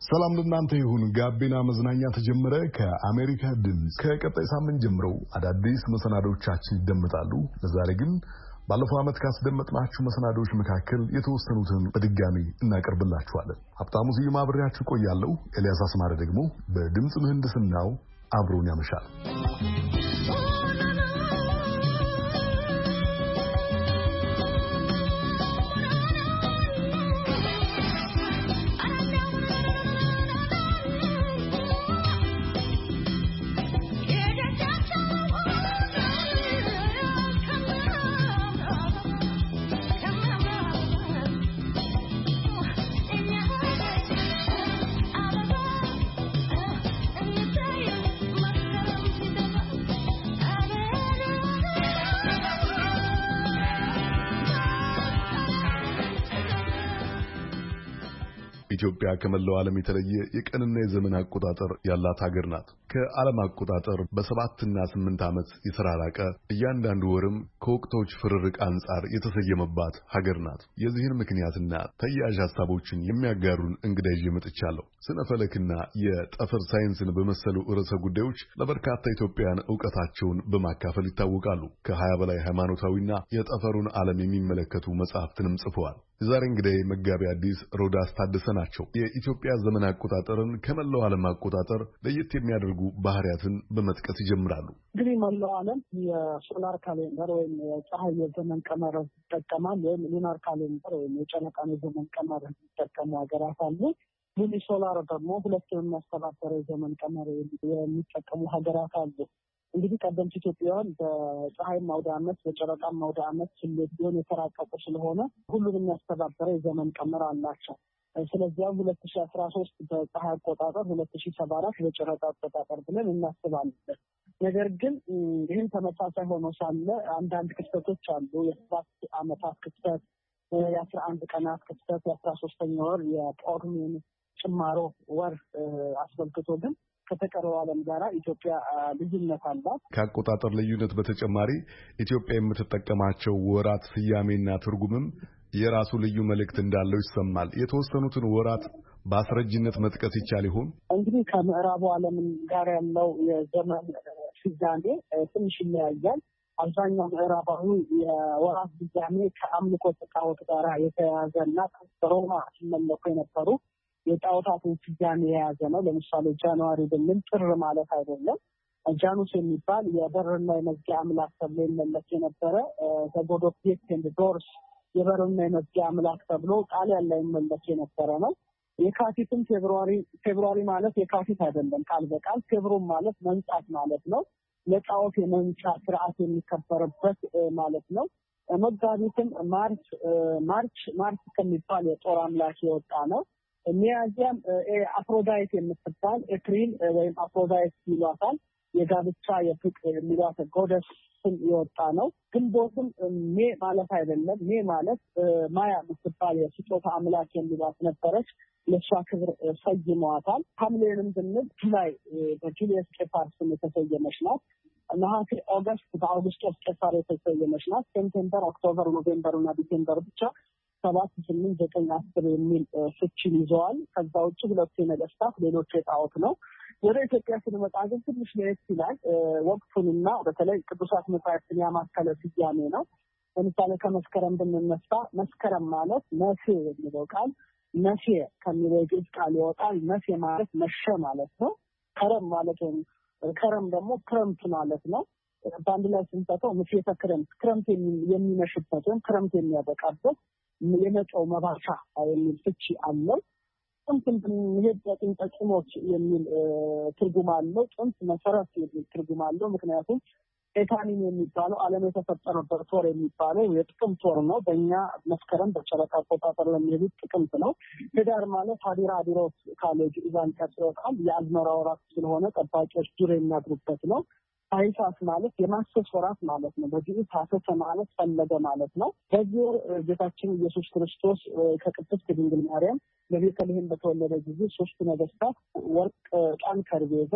ሰላም ለእናንተ ይሁን። ጋቢና መዝናኛ ተጀመረ። ከአሜሪካ ድምፅ ከቀጣይ ሳምንት ጀምሮ አዳዲስ መሰናዶቻችን ይደመጣሉ። ለዛሬ ግን ባለፈው ዓመት ካስደመጥናችሁ መሰናዶች መካከል የተወሰኑትን በድጋሚ እናቀርብላችኋለን። ሀብታሙ ስዩም አብሬያችሁ ቆያለሁ። ኤልያስ አስማረ ደግሞ በድምፅ ምህንድስናው አብሮን ያመሻል። ኢትዮጵያ ከመላው ዓለም የተለየ የቀንና የዘመን አቆጣጠር ያላት ሀገር ናት። ከዓለም አቆጣጠር በ7 እና 8 ዓመት የተራራቀ እያንዳንዱ ወርም ከወቅቶች ፍርርቅ አንጻር የተሰየመባት ሀገር ናት። የዚህን ምክንያትና ተያያዥ ሐሳቦችን የሚያጋሩን እንግዳ ይዤ መጥቻለሁ። ስነ ፈለክና የጠፈር ሳይንስን በመሰሉ ርዕሰ ጉዳዮች ለበርካታ ኢትዮጵያውያን ዕውቀታቸውን በማካፈል ይታወቃሉ። ከ20 በላይ ሃይማኖታዊና የጠፈሩን ዓለም የሚመለከቱ መጽሐፍትንም ጽፈዋል። የዛሬ እንግዳዬ መጋቢ አዲስ ሮዳስ ታደሰ ናቸው። የኢትዮጵያ ዘመን አቆጣጠርን ከመላው ዓለም አቆጣጠር ለየት የሚያደርጉ ባህሪያትን በመጥቀስ ይጀምራሉ። እንግዲህ መላው ዓለም የሶላር ካሌንደር ወይም የፀሐይ የዘመን ቀመር ይጠቀማል። ወይም ሉናር ካሌንደር ወይም የጨረቃን የዘመን ቀመር የሚጠቀሙ ሀገራት አሉ። ሉኒ ሶላር ደግሞ ሁለቱን የሚያስተባበረ የዘመን ቀመር የሚጠቀሙ ሀገራት አሉ። እንግዲህ ቀደምት ኢትዮጵያውያን በፀሐይ አውደ ዓመት በጨረቃም አውደ ዓመት ስሌት ቢሆን የተራቀቁ ስለሆነ ሁሉንም የሚያስተባበረ የዘመን ቀመር አላቸው። ስለዚያም 2013 በፀሐይ አቆጣጠር 2074 በጨረቃ አቆጣጠር ብለን እናስባለን። ነገር ግን ይህን ተመሳሳይ ሆኖ ሳለ አንዳንድ ክስተቶች አሉ። የ7 ዓመታት ክስተት፣ የ11 ቀናት ክስተት፣ የ13ኛ ወር የጳጉሜን ጭማሮ ወር አስመልክቶ ግን ከተቀረው ዓለም ጋራ ኢትዮጵያ ልዩነት አላት። ከአቆጣጠር ልዩነት በተጨማሪ ኢትዮጵያ የምትጠቀማቸው ወራት ስያሜና ትርጉምም የራሱ ልዩ መልእክት እንዳለው ይሰማል። የተወሰኑትን ወራት በአስረጅነት መጥቀስ ይቻል ይሆን? እንግዲህ ከምዕራቡ ዓለም ጋር ያለው የዘመን ስያሜ ትንሽ ይለያያል። አብዛኛው ምዕራባዊ የወራት ስያሜ ከአምልኮ ጣዖት ጋራ የተያያዘና ሮማ ሲመለኩ የነበሩ የጣዖታትን ስያሜ የያዘ ነው። ለምሳሌ ጃንዋሪ ብንል ጥር ማለት አይደለም። ጃኑስ የሚባል የበርና የመዝጊያ አምላክ ተብሎ ይመለክ የነበረ በጎድ ኦፍ ጌትስ ኤንድ ዶርስ የበርና የመዝጊያ አምላክ ተብሎ ጣሊያን ላይ ይመለክ የነበረ ነው። የካቲትም ፌብሩዋሪ ማለት የካቲት አይደለም ቃል በቃል ፌብሩም ማለት መንጻት ማለት ነው። ለጣዖት የመንጫ ስርዓት የሚከበርበት ማለት ነው። መጋቢትም ማርች ከሚባል የጦር አምላክ የወጣ ነው። ሚያዚያም አፍሮዳይት የምትባል ኤፕሪል ወይም አፍሮዳይት ይሏታል የጋብቻ የፍቅር የሚሏት ጎደስ የወጣ ነው። ግንቦትም ሜ ማለት አይደለም። ሜ ማለት ማያ የምትባል የስጦታ አምላክ የሚሏት ነበረች። ለሷ ክብር ሰይመዋታል። ሐምሌንም ብንል ጁላይ በጁሊየስ ቄሳር ስም የተሰየመች ናት። ነሐሴ ኦገስት በአውግስጦስ ቄሳር የተሰየመች ናት። ሴፕቴምበር፣ ኦክቶበር፣ ኖቬምበር እና ዲሴምበር ብቻ 7፣ 8፣ 9፣ 10 የሚል ፍቺን ይዘዋል። ከዛ ውጭ ሁለቱ የነገስታት ሌሎቹ የጣዖት ነው። ወደ ኢትዮጵያ ስንመጣ ግን ትንሽ ለየት ይላል። ወቅቱንና በተለይ ቅዱሳት መጻሕፍትን ያማከለ ስያሜ ነው። ለምሳሌ ከመስከረም ብንነሳ መስከረም ማለት መሴ የሚለው ቃል መሴ ከሚለው የግዕዝ ቃል ይወጣል። መሴ ማለት መሸ ማለት ነው። ከረም ማለት ከረም ደግሞ ክረምት ማለት ነው። በአንድ ላይ ስንጠቀው ምሴተ ክረምት የሚመሽበት ወይም ክረምት የሚያበቃበት የመጫው መባቻ የሚል ፍቺ አለው። ጥንት ብንሄድ ጥንቆች የሚል ትርጉም አለው። ጥንት መሰረት የሚል ትርጉም አለው። ምክንያቱም ኤታኒም የሚባለው ዓለም የተፈጠረበት ወር የሚባለው የጥቅምት ወር ነው። በእኛ መስከረም በጨረቃ አቆጣጠር ለሚሄዱት ጥቅምት ነው። ህዳር ማለት ሀዲራ ዲሮስ ካሌጅ ኢዛን ቀጥሮታል። የአዝመራ ወራት ስለሆነ ጠባቂዎች ዱር የሚያድሩበት ነው። ታኅሳስ ማለት የማሰስ ወራት ማለት ነው። በዚህ ታኅሳስ ማለት ፈለገ ማለት ነው። በዚህ ወር ጌታችን ኢየሱስ ክርስቶስ ከቅድስት ድንግል ማርያም በቤተልሔም በተወለደ ጊዜ 3 ነገስታት ወርቅ፣ ዕጣን፣ ከርቤ ይዘው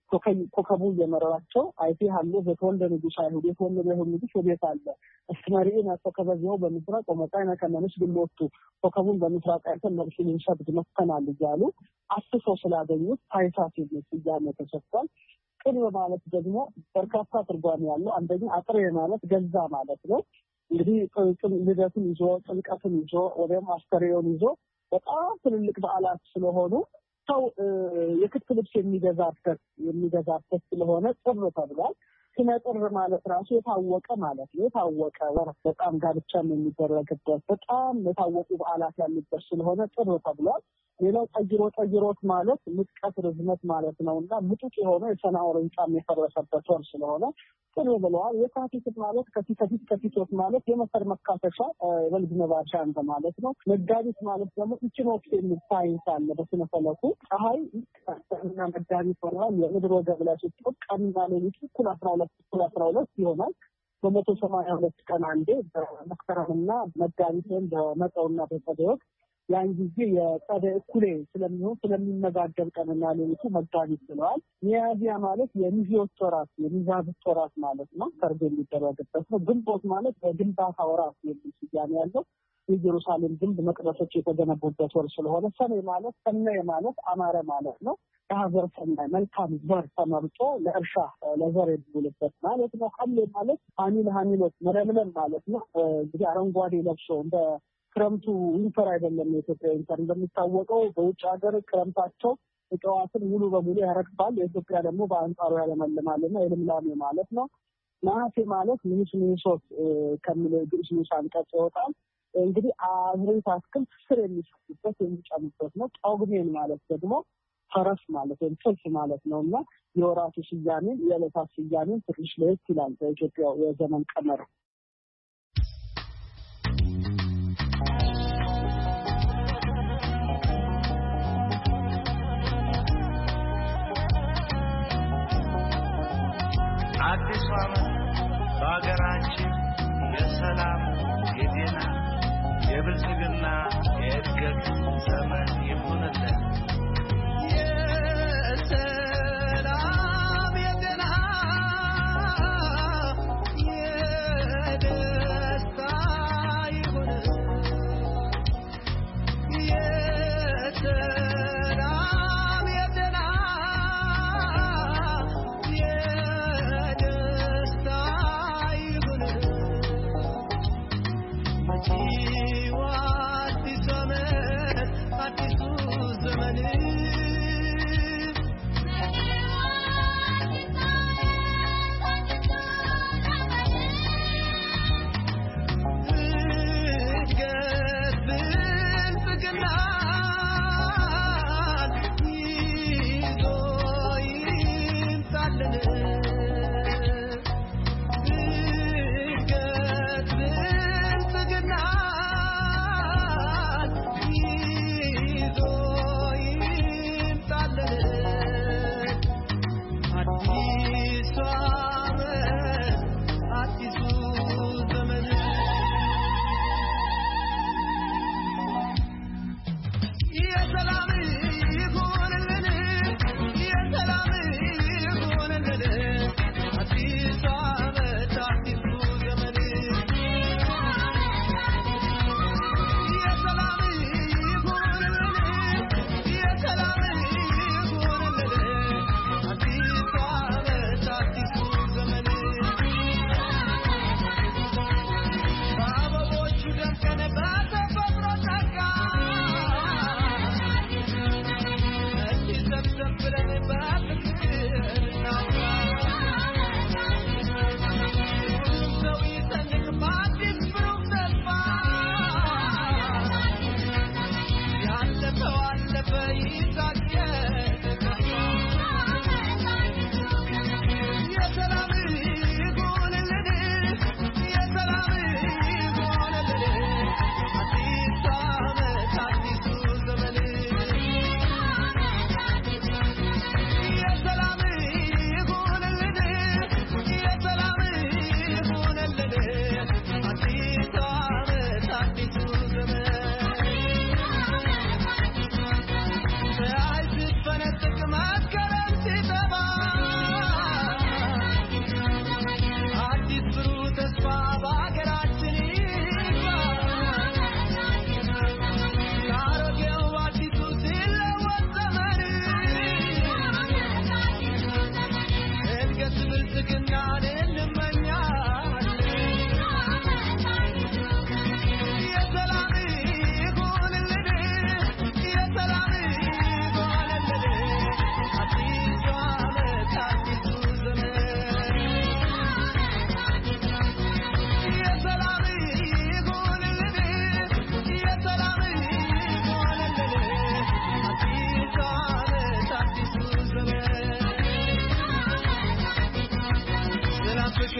ኮከቡ የመረራቸው አይቴ ሀሎ በተወልደ ንጉስ አይሁድ የተወለደ ንጉስ ወዴት አለ እስማኤልን አተከበዘው በምስራቅ ወመጣይና ከመንሽ ግንቦቱ ኮከቡን በምስራቅ አይተን ለብሽን እንሸብድ መከናል ይያሉ አስሶ ስላገኙት ታይታስ የሚስያነ ተሰጥቷል። ቅን ማለት ደግሞ በርካታ ትርጓሜ ያለው አንደኛ አጥሬ ማለት ገዛ ማለት ነው። እንግዲህ ልደቱን ይዞ ጥምቀትን ይዞ ወይም አስተሪዮን ይዞ በጣም ትልልቅ በዓላት ስለሆኑ ሰው የክት ልብስ የሚገዛበት ስለሆነ ጥር ተብሏል። ስነጥር ማለት ራሱ የታወቀ ማለት ነው። የታወቀ ወር በጣም ጋብቻ የሚደረግበት በጣም የታወቁ በዓላት ያሉበት ስለሆነ ጥር ተብሏል። ሌላው ጠጅሮት ማለት ምጥቀት ርዝመት ማለት ነውና ምጡቅ የሆነ የሰናዖር እንጫም የፈረሰበት ወር ስለሆነ ጥር ብለዋል። የካቲት ማለት ከፊት ማለት የመሰር መካፈሻ የበልግ መባቻ ማለት ነው። መጋቢት ማለት ደግሞ ኢኪኖክስ የሚል ሳይንስ አለ በስነ ፈለኩ። ፀሐይ እና መጋቢት ሆኗል። የምድር ወገብ ላይ ስትወጣ ቀንና ሌሊት እኩል 12 ይሆናል። በ182 ቀን አንዴ በመስከረምና መጋቢት ወይም በመጸውና በጸደይ ወቅት ያን ጊዜ የጸደይ እኩሌ ስለሚመጋገብ ቀንና ሌሊቱ መጋቢት ብለዋል። ሚያዝያ ማለት የሚዜዎች ወራት ማለት ነው። ሰርግ የሚደረግበት ነው። ግንቦት ማለት የግንባታ ወራት የሚል ስያሜ ያለው የኢየሩሳሌም ግንብ መቅደሶች የተገነቡበት ወር ስለሆነ ሰኔ ማለት አማረ ማለት ነው። የሀገር ሰናይ መልካም ዘር ተመርጦ ለእርሻ ለዘር የሚውልበት ማለት ነው። ሐምሌ ማለት ሐሚሎት መለምለም ማለት ነው። እንግዲህ አረንጓዴ ለብሶ እንደ ክረምቱ ዊንተር አይደለም። የኢትዮጵያ ዊንተር እንደሚታወቀው በውጭ ሀገር ክረምታቸው እጽዋትን ሙሉ በሙሉ ያረግፋል። የኢትዮጵያ ደግሞ በአንጻሩ ያለመልማልና የልምላሜ ማለት ነው። ነሐሴ ማለት ሚኒሶት ከሚለው ግዕዝ አንቀጽ ይወጣል። እንግዲህ አብሬት አትክልት ስር የሚሰጡበት የሚጨምሩበት ነው። ጳጉሜን ማለት ደግሞ ፈረስ ማለት ወይም ፍልስ ማለት ነውና የወራቱ ስያሜ የዕለታት ስያሜ ትንሽ ለየት ይላል በኢትዮጵያ የዘመን ቀመር። አዲስ ዓመት በአገራችን የሰላም የጤና የብልጽግና የእድገት ዘመን ይሁንልን። የሰላም የጤና የደስታ ይሁን። የሰላም የጤና የደስታ ይሁን። መጪው አዲሱ ዘመን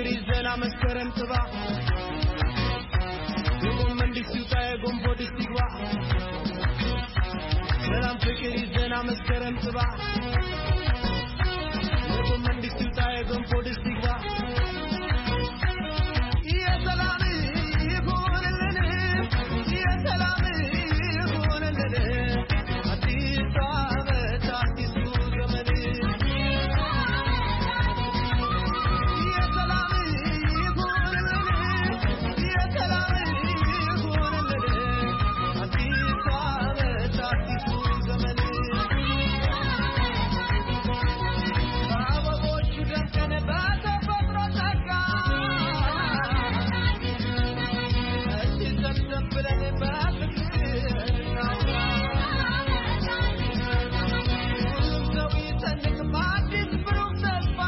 ፍቅር ይዘና መስከረም ጥባ የጎመን ዲስ ይውጣ የጎንቦ ዲስ ይግባ ሰላም ፍቅር ይዘና መስከረም ጥባ የጎመን ዲስ ይውጣ የጎንቦ ዲስ ይግባ የሰላም ይሁንልን የሰላም ይሁንልን አዲስ ዓመት አዲሱ ዘመን የሰላም ይሁንልን የሰላም ይሁንልን አዲስ ዓመት አዲሱ ዘመን በአበቦቹ ደምቀን በተፈጥሮ ጸጋ እስቲ ሰብሰብ ብለን በፍቅር እናውራ ሁሉም ሰው ይሰንቅ በአዲስ ብሩህ ተስፋ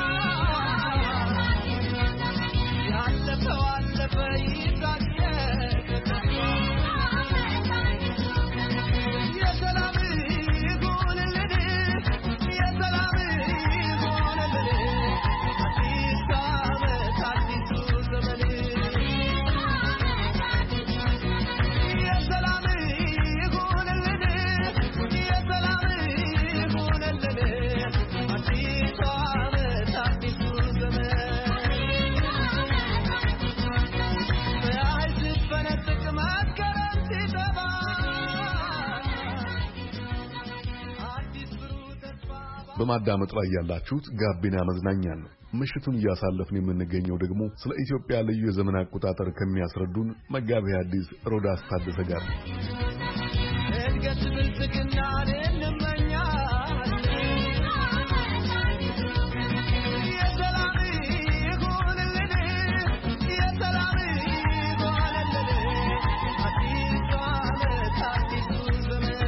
ያለፈው አለፈ ይታገል የሰላም ይሁንልን የሰላም ይሁንልን አዲስ ዓመት አዲሱ ዘመን የሰላም ይሁንልን የሰላም ይሁንልን አዲስ ዓመት አዲሱ ዘመን ፀሐይ ስትፈነጥቅ መስከረም ሲጠባ አዲስ ብሩህ ተስፋ በማዳመጥ ላይ ያላችሁት ጋቢና መዝናኛ ነው። ምሽቱን እያሳለፍን የምንገኘው ደግሞ ስለ ኢትዮጵያ ልዩ የዘመን አቆጣጠር ከሚያስረዱን መጋቢ ሐዲስ ሮዳስ ታደሰ ጋር ነው። እድገት ብልጽግናን እንመኛለን የሰላም ይሁንልን የሰላም ይሁንልን አዲስ ዓመት አዲሱ ዘመን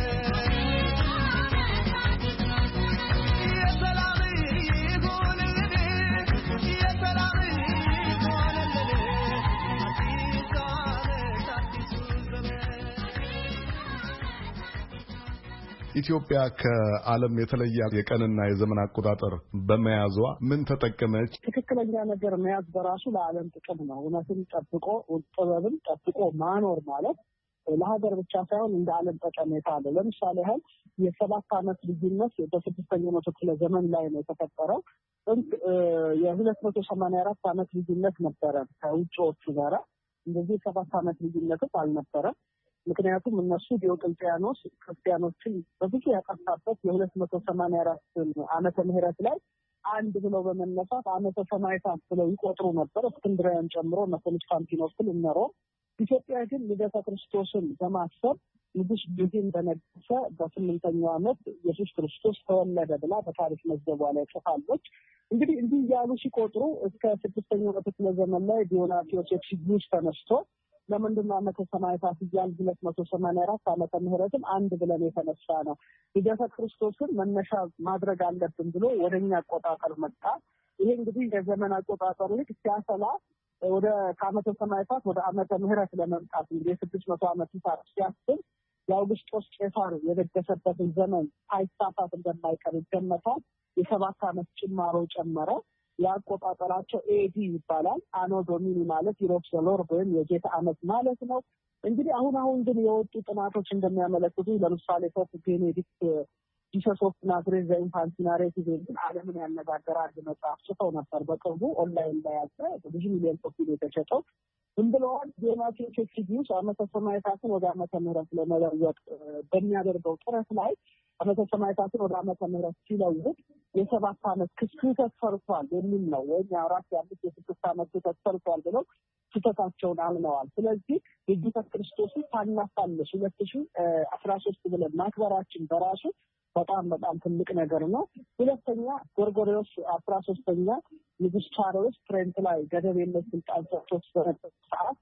የሰላም ይሁንልን የሰላም ይሁንልን አዲስ ዓመት አዲሱ ዘመን ኢትዮጵያ ከዓለም የተለየ የቀንና የዘመን አቆጣጠር በመያዟ ምን ተጠቀመች? ትክክለኛ ነገር መያዝ በራሱ ለዓለም ጥቅም ነው። እውነትን ጠብቆ ጥበብን ጠብቆ ማኖር ማለት ለሀገር ብቻ ሳይሆን እንደ ዓለም ጠቀሜታ አለው። ለምሳሌ ያህል የ7 ዓመት ልዩነት በ6ኛው መቶ ክፍለ ዘመን ላይ ነው የተፈጠረው። የ284 ዓመት ልዩነት ነበረ ከውጭዎቹ ጋራ። እንደዚህ 7 ዓመት ልዩነትም አልነበረም። ምክንያቱም እነሱ ዲዮቅልጥያኖስ ክርስቲያኖችን በብዙ ያጠፋበት የ284 ዓመተ ምህረት ላይ አንድ ብለው በመነሳት ዓመተ ሰማዕታት ብለው ይቆጥሩ ነበር። እስክንድርያን ጨምሮ እነ ኮንስታንቲኖፕል እነ ሮም። ኢትዮጵያ ግን ልደተ ክርስቶስን በማሰብ ንጉሥ ጊዜን በነገሰ በ8ኛው ዓመት ኢየሱስ ክርስቶስ ተወለደ ብላ በታሪክ መዝገቧ ላይ ጽፋለች። እንግዲህ እንዲህ እያሉ ሲቆጥሩ እስከ 6ኛው ክፍለ ዘመን ላይ ዲዮናስዮስ ኤክሲጊዩስ ተነስቶ ለምንድነው ዓመተ ሰማዕታት እያልን 284 ዓመተ ምህረትን አንድ ብለን የተነሳ ነው? ልደተ ክርስቶስን መነሻ ማድረግ አለብን ብሎ ወደኛ አቆጣጠር መጣ። ይሄ እንግዲህ የዘመን አቆጣጠሩ ልክ ሲያሰላ ወደ ከዓመተ ሰማዕታት ወደ ዓመተ ምህረት ለመምጣት እንግዲህ 600 ዓመት ሲያስብ የአውግስጦስ ቄሳር የደገሰበትን ዘመን ሳይሳሳት እንደማይቀር ይገመታል። የ7 ዓመት ጭማሮ ጨመረ። ያቆጣጠራቸው ኤዲ ይባላል። አኖ ዶሚኒ ማለት ዩሮፕ ዘሎር ወይም የጌታ ዓመት ማለት ነው። እንግዲህ አሁን ግን የወጡ ጥናቶች እንደሚያመለክቱ ለምሳሌ ፖፕ ቤኔዲክት ጂሰስ ኦፍ ናዝሬት ዘ ኢንፋንት ናሬቲቭ የሚል ዓለምን ያነጋገረ አንድ መጽሐፍ ጽፈው ነበር። በቅርቡ ኦንላይን ላይ ያለ ብዙ ሚሊዮን ኮፒ የተሸጠው ብለዋል። ዲዮናስዮስ ኤክሲጊዩስ ዓመተ ሰማዕታትን ወደ ዓመተ ምህረት ለመለወጥ በሚያደርገው ጥረት ላይ ዓመተ ሰማዕታትን ወደ ዓመተ ምህረት ሲለውጥ የ7 ዓመት ክስተት ሰርቷል የሚል ነው። ወይም የ6 ዓመት ክስተት ሰርቷል ብለው ስህተታቸውን አምነዋል። ስለዚህ የጌታ ክርስቶስን ታናፋለሽ 2013 ብለን ማክበራችን በራሱ በጣም ትልቅ ነገር ነው። ሁለተኛ ጎርጎርዮስ 13ኛ ንጉሥ ቻርልስ ትሬንት ላይ ገደብ የለሽ ስልጣን ሰጥቶት በነበረ ሰዓት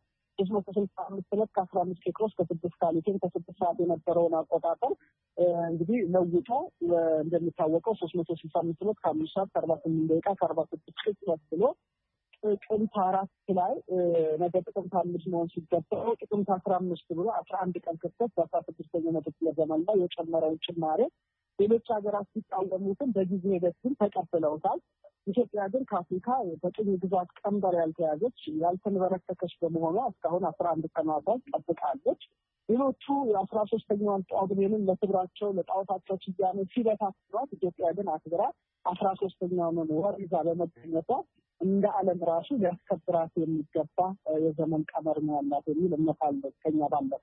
365 ዕለት ከ15 ኬክሮስ ከ6 ካሊቴን ከ6 ሰዓት የነበረውን አቆጣጠር እንግዲህ ለውጦ እንደሚታወቀው 365 ዕለት ከ5 ሰዓት ከ48 ደቂቃ ከ46 ኬክሮስ ብሎ ጥቅምት 4 ላይ ነገ ጥቅምት 5 መሆን ሲገባው ጥቅምት 15 ብሎ 11 ቀን ክፍተት በ16ኛው መቶ ክፍለ ዘመን ላይ የጨመረውን ጭማሬ ሌሎች ሀገራት ሲቃወሙትን በጊዜ ሂደት ግን ተቀብለውታል። ኢትዮጵያ ግን ከአፍሪካ በቅኝ ግዛት ቀንበር ያልተያዘች ያልተንበረከከች በመሆኗ እስካሁን 11 ቀናት ጠብቃለች። ሌሎቹ የ13ኛውን ጳጉሜንን ለክብራቸው ለጣዖታቸው ስያሜ ሲበታትኗት ኢትዮጵያ ግን አክብራ 13ኛውን ወር ይዛ በመገኘቷ እንደ ዓለም ራሱ ሊያስከብራት የሚገባ የዘመን ቀመር ነው ያላት የሚል እምነት አለ ከኛ ባለፈ።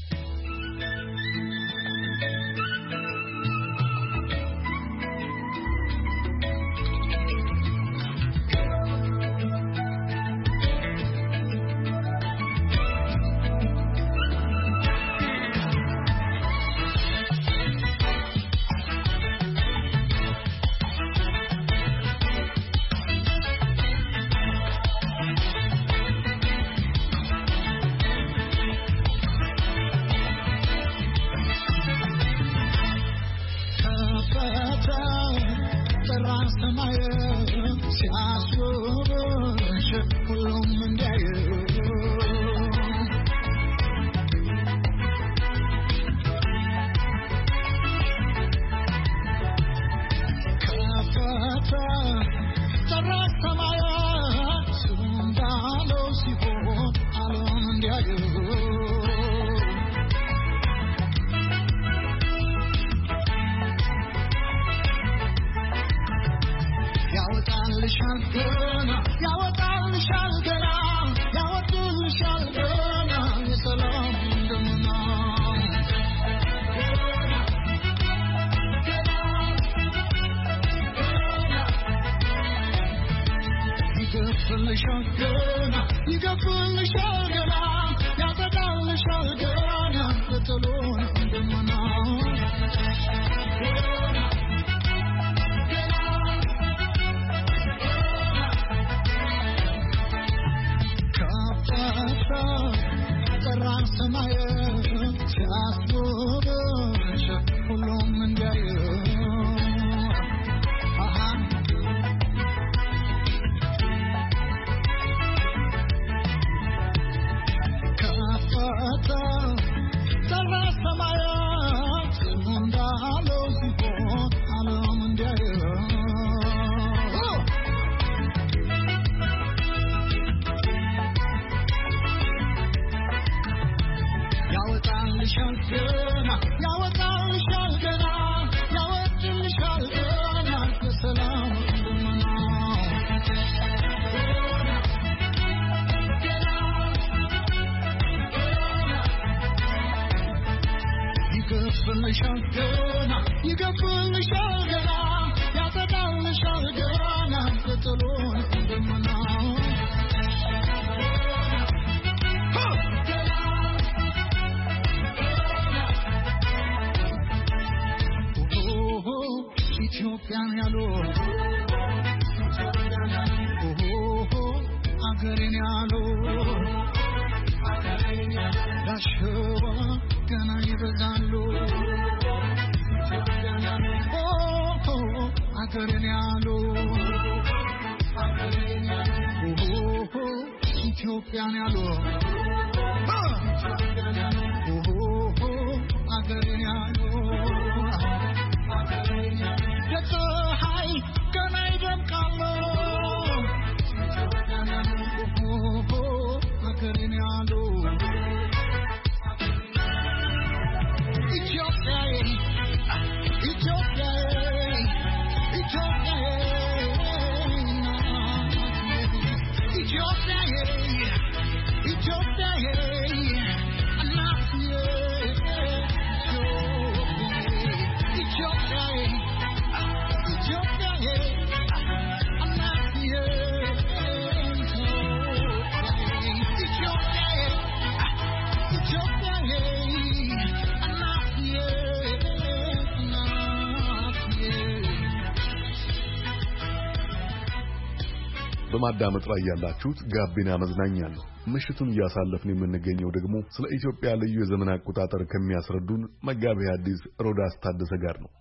በማዳመጥ ላይ ያላችሁት ጋቢና መዝናኛ ነው። ምሽቱን እያሳለፍን የምንገኘው ደግሞ ስለ ኢትዮጵያ ልዩ የዘመን አቆጣጠር ከሚያስረዱን መጋቢ ሐዲስ ሮዳስ ታደሰ ጋር ነው።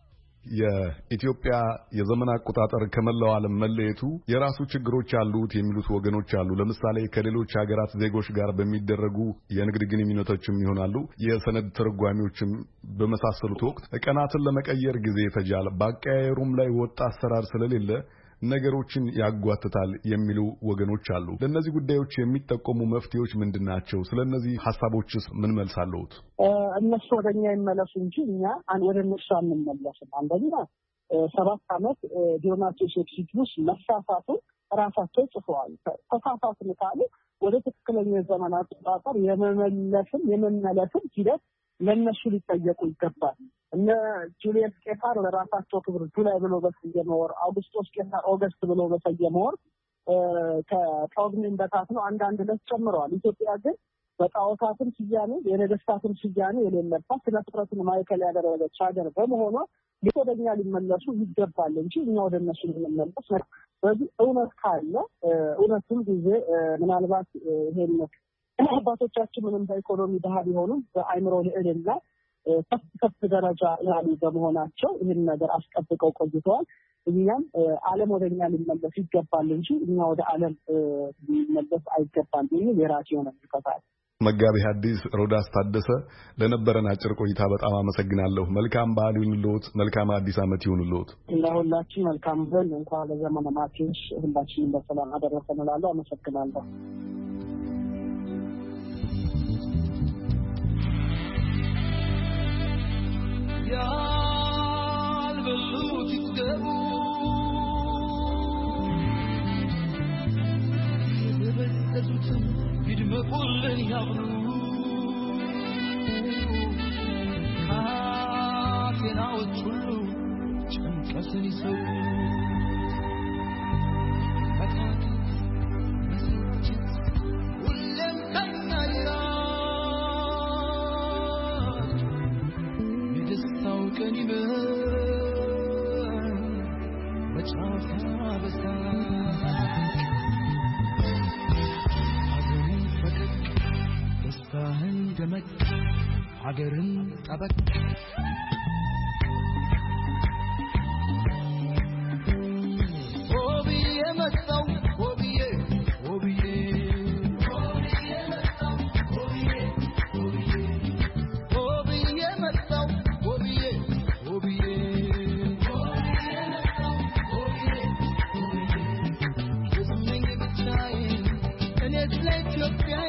የኢትዮጵያ የዘመን አቆጣጠር ከመላው ዓለም መለየቱ የራሱ ችግሮች አሉት የሚሉት ወገኖች አሉ። ለምሳሌ ከሌሎች ሀገራት ዜጎች ጋር በሚደረጉ የንግድ ግንኙነቶችም ይሆናሉ የሰነድ ተርጓሚዎችም በመሳሰሉት ወቅት ቀናትን ለመቀየር ጊዜ ይፈጃል። በአቀያየሩም ላይ ወጥ አሰራር ስለሌለ ነገሮችን ያጓትታል የሚሉ ወገኖች አሉ። ለእነዚህ ጉዳዮች የሚጠቆሙ መፍትሄዎች ምንድናቸው? ስለነዚህ ሐሳቦችስ ምን መልስ አለዎት? እነሱ ወደኛ ይመለሱ እንጂ እኛ ወደ እነሱ አንመለስም። አንደኛ 7 ዓመት ዲዮናስዮስ ኤክሲቲዩስ መሳሳቱን ራሳቸው ጽፈዋል። ተሳሳትን ካሉ ወደ ትክክለኛ ዘመን አቆጣጠር የመመለስም ሂደት ለነሱ ሊጠየቁ ይገባል። እነ ጁሊየስ ቄሳር ለራሳቸው ክብር ጁላይ ብሎ በሰየመ ወር፣ አውግስቶስ ቄሳር ኦገስት ብሎ በሰየመ ወር ከጳጉሜን በታች ነው አንዳንድ ዕለት ጨምረዋል። ኢትዮጵያ ግን በጣዖታትም ስያሜ የነገስታትም ስያሜ የሌለባት ስነ ፍጥረትን ማዕከል ያደረገች ሀገር በመሆኗ ወደኛ ሊመለሱ ይገባል እንጂ እኛ ወደ እነሱ ልንመለስ። ስለዚህ እውነት ካለ እውነቱም ጊዜ ምናልባት ይሄን አባቶቻችን ምንም በኢኮኖሚ ድሃ ቢሆኑም በአእምሮ ልዕልና ከፍ ደረጃ ያሉ በመሆናቸው ይህን ነገር አስጠብቀው ቆይተዋል። እኛም ዓለም ወደኛ ሊመለስ ይገባል እንጂ እኛ ወደ ዓለም ሊመለስ አይገባል የሚል የራሴ የሆነ ምልከታ። መጋቤ ሐዲስ ሮዳስ ታደሰ ለነበረን አጭር ቆይታ በጣም አመሰግናለሁ። መልካም በዓል ይሁንልዎት። መልካም አዲስ ዓመት ይሁንልዎት። ለሁላችን መልካም በዓል። እንኳን ለዘመነ ማቴዎስ ሁላችንም በሰላም አደረሰን እላለሁ። አመሰግናለሁ። ያልበሉት ይገቡ የበለዙትም ይድመቁልን ያብሉ ካቴናዎች ሁሉ ጭንቀትን ይሰው ሁሌም ከናይራ የደስታው ቀን ይመር በጫወታ በሳቅ ደስታህን ደመቅ ሀገርን ጠበቅ ሆብዬ መጣው ሆብዬ ሆብዬ ሆብዬ መጣው ሆብዬ ሆብዬ ሆብዬ መጣው ሆብዬ ሆብዬ ሆብዬ መጣው ሆብዬ ሆብዬ ዝምኝ ብቻዬን እኔ ስለ ኢትዮጵያዬ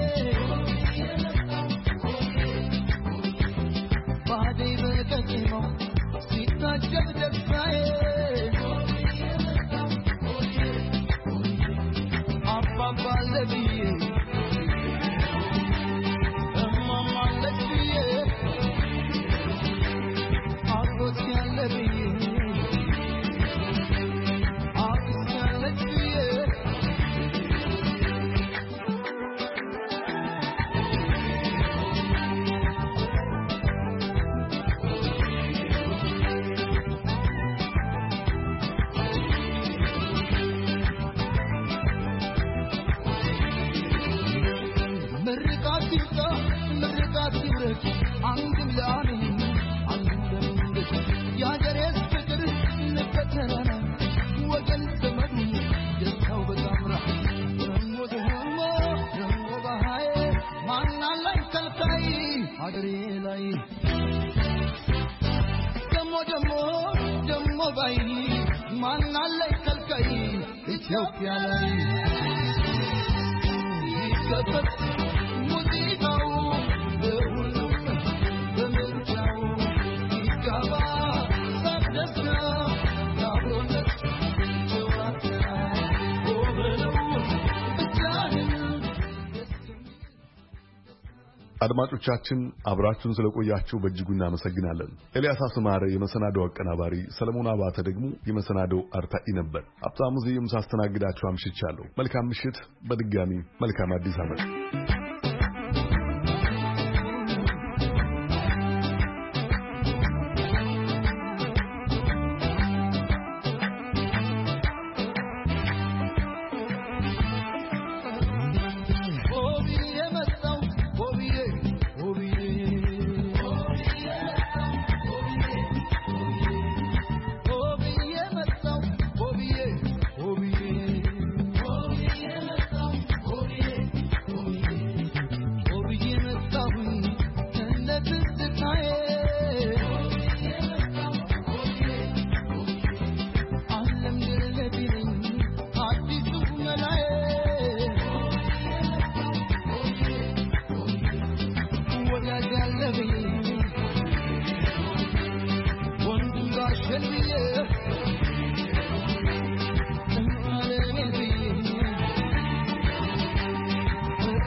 ኢትዮጵያ ላይ ይከፈት ሙዚቃው በሁሉም በምርጫው ይጋባ ሳደስታ አብሮነት ጨዋታ ወበለው ብቻህን። አድማጮቻችን አብራችሁን ስለቆያችሁ በእጅጉ እናመሰግናለን። ኤልያስ አስማረ የመሰናዶ አቀናባሪ፣ ሰለሞን አባተ ደግሞ የመሰናዶ አርታኢ ነበር። ሀብታሙ ዝዩም ሳስተናግዳችሁ አምሽቻለሁ። መልካም ምሽት። በድጋሚ መልካም አዲስ ዓመት። Oh, yeah.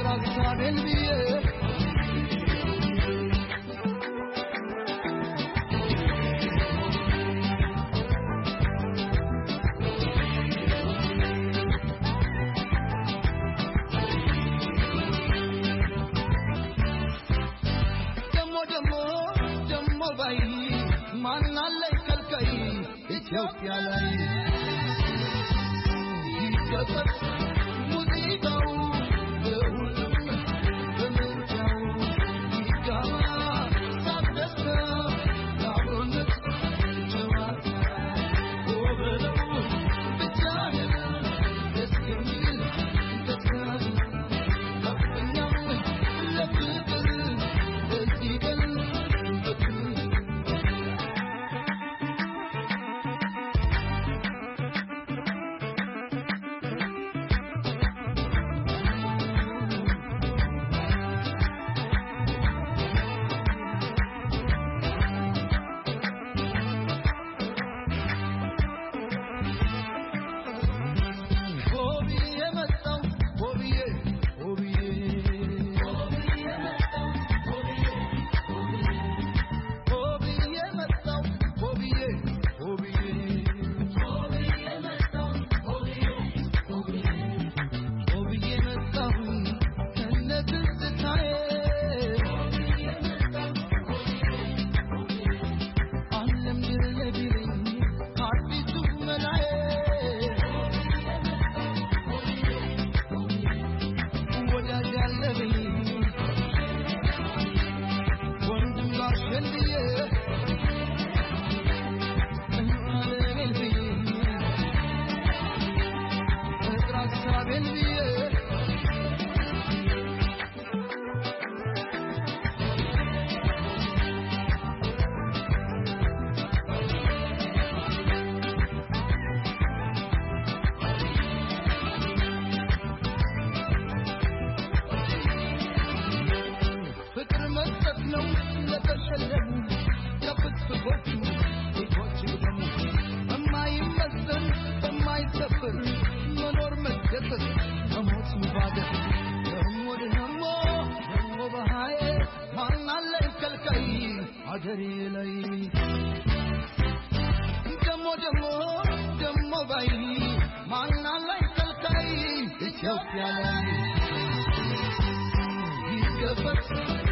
Ethiopia,